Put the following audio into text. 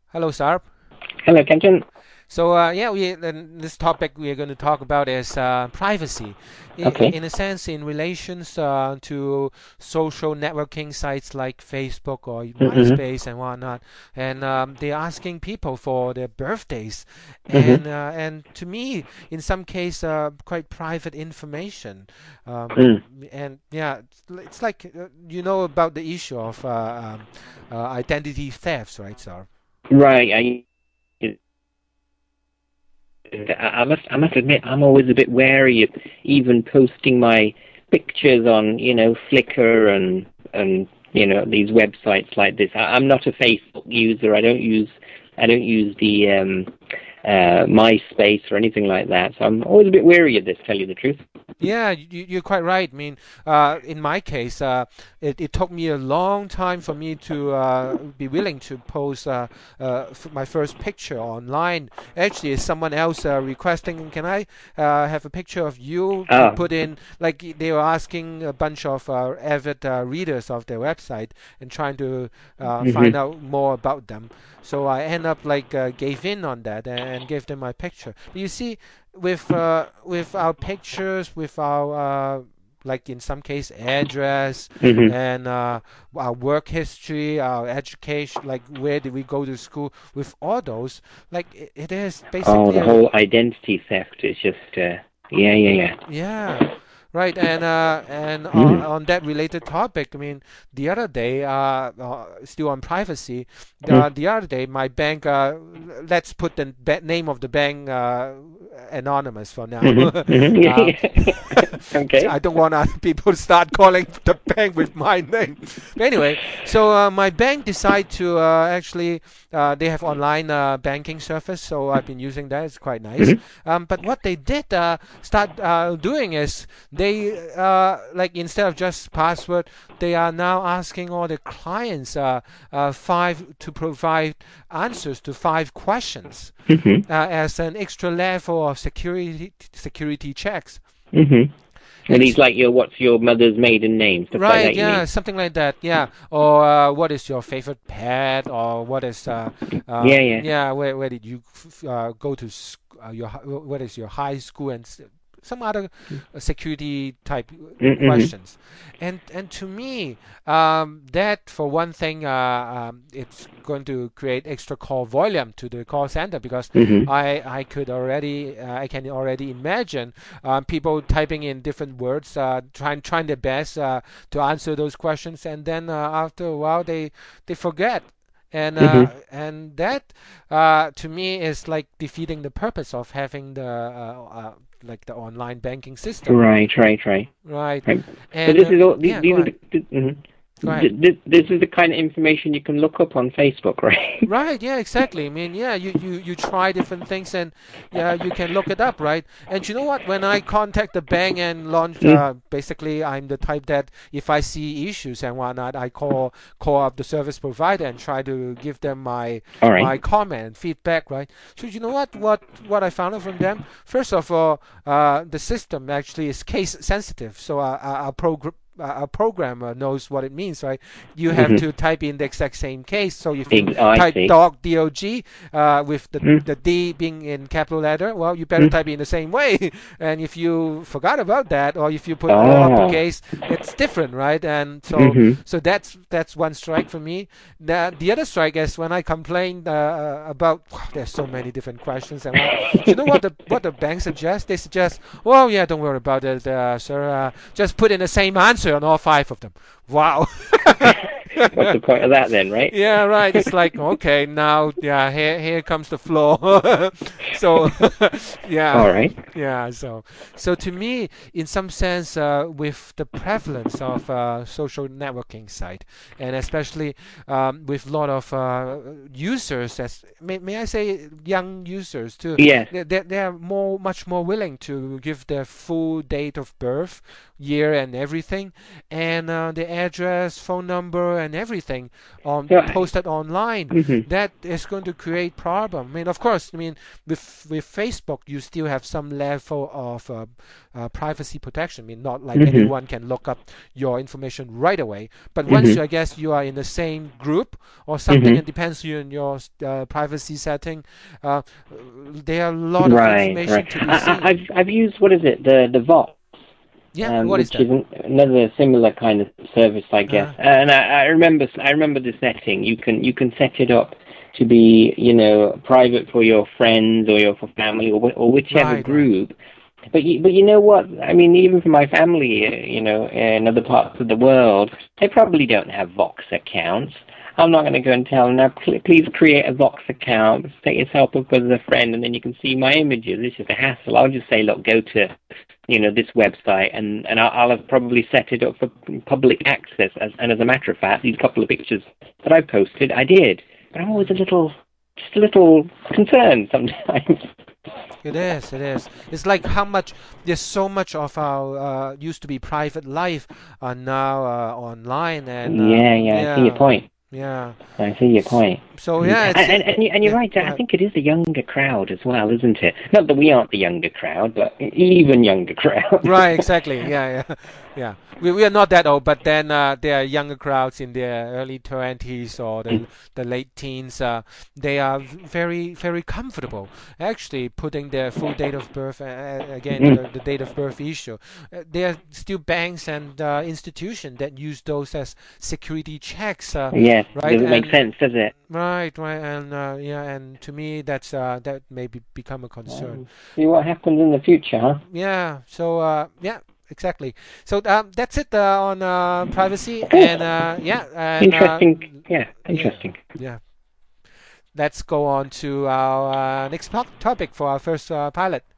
Hello, Sarp. Hello, Kenton. So yeah, this topic we are going to talk about is privacy, Okay. in a sense, in relations to social networking sites like Facebook or Mm-hmm. MySpace and whatnot, and they're asking people for their birthdays, Mm-hmm. and to me, in some case, quite private information, Mm. and yeah, it's like you know about the issue of identity thefts, right, Sarp? Right. I must admit, I'm always a bit wary of even posting my pictures on, Flickr and these websites like this. I'm not a Facebook user. I don't use the MySpace or anything like that. So I'm always a bit wary of this. Tell you the truth. Yeah, you're quite right. I mean, in my case, it took me a long time for me to be willing to post my first picture online. Actually, it's someone else requesting, can I have a picture of you to Ah. put in? Like they were asking a bunch of avid readers of their website and trying to find Mm-hmm. out more about them. So I end up like gave in on that and gave them my picture. But you see, with our pictures, with our like in some case address Mm-hmm. and our work history, our education, like where did we go to school, with all those, like it is Oh, basically the a whole identity theft is just. Yeah, yeah, yeah. yeah, right. And Mm-hmm. on that related topic, I mean, the other day, still on privacy, Mm-hmm. the other day, my bank, let's put the name of the bank anonymous for now. Mm-hmm. Mm-hmm. uh, Yeah, yeah. Okay. I don't want other people to start calling the bank with my name. But anyway, so my bank decided to actually, they have online banking service, so I've been using that. It's quite nice. Mm-hmm. But what they did start doing is they like instead of just password, they are now asking all the clients five to provide answers to five questions Mm-hmm. as an extra level of security checks. Mm-hmm. And And he's like what's your mother's maiden name? Stuff like right, that, you yeah, mean? something like that, yeah. Or what is your favorite pet? Or what is Yeah, yeah. yeah, where did you go to what is your high school and some other security type Mm-hmm. questions. And to me, that for one thing, it's going to create extra call volume to the call center, because Mm-hmm. I can already imagine people typing in different words, trying their best to answer those questions, and then after a while they forget. Mm-hmm. And that to me is like defeating the purpose of having the like the online banking system, Right, right, right, right? right. So And this is all. yeah, go These are ahead. the. Mhm. Go ahead. This is the kind of information you can look up on Facebook, right? Right, yeah, exactly. I mean, yeah, you try different things, and yeah, you can look it up, right? And you know what? When I contact the bank and launch, Mm. basically, I'm the type that if I see issues and whatnot, I call up the service provider and try to give them All right. my comment and feedback, right? So you know what I found out from them? First of all, the system actually is case sensitive, so a programmer knows what it means, right? You have Mm-hmm. to type in the exact same case. So if you Oh, I type see. dog with Mm. the D being in capital letter, well, you better Mm. type it in the same way. And if you forgot about that, or if you put all Oh. uppercase, it's different, right? And Mm-hmm. so that's one strike for me. The other strike is when I complained about there's so many different questions and what. Do you know what the bank suggests? They suggest, well, yeah, don't worry about it, sir. Just put in the same answer on all five of them. Wow. What's the point of that then, right? Yeah, right. It's like, okay, now, yeah, here comes the floor. So, yeah, All right. yeah. So to me, in some sense, with the prevalence of social networking site, and especially with a lot of users, as may I say, young users too, Yes. they are much more willing to give their full date of birth, year, and everything, and the address, phone number, and everything on So posted online, that is going to create problem. I mean, of course, I mean with Facebook, you still have some level of privacy protection. I mean, not like anyone can look up your information right away. But once I guess you are in the same group or something, it depends on your privacy setting. There are a lot of right, information right. to be seen. I've used, what is it, the Vox, Yeah, what is which that? is another similar kind of service, I guess. And I remember the setting. You can set it up to be, private for your friends or your for family or whichever Right, right. group. But you know what? I mean, even for my family, in other parts of the world, they probably don't have Vox accounts. I'm not going to go and tell them, now, please create a Vox account, set yourself up as a friend, and then you can see my images. It's just a hassle. I'll just say, look, go to, this website, and I'll have probably set it up for public access. And as a matter of fact, these couple of pictures that I posted, I did. But I'm always just a little concerned sometimes. It is, it is. It's like how much, there's so much of our used to be private life are now online, and Yeah, I see your yeah, point. yeah. I see your point. So yeah, it's And you're yeah. right. Go I ahead. think it is the younger crowd as well, isn't it? Not that we aren't the younger crowd, but even younger crowd. Right, exactly. Yeah, yeah, yeah. We are not that old, but then there are younger crowds in their early 20s or the late teens. They are very comfortable actually putting their full date of birth, again, Mm. the date of birth issue. There are still banks and institutions that use those as security checks, Yes, right? doesn't make And sense, does it? right, right, and yeah, and to me that may become a concern. See what happens in the future, huh? Yeah. So yeah, exactly. So that's it on privacy, Cool. and yeah, and Interesting. Yeah, yeah, interesting. yeah. Let's go on to our next topic for our first pilot.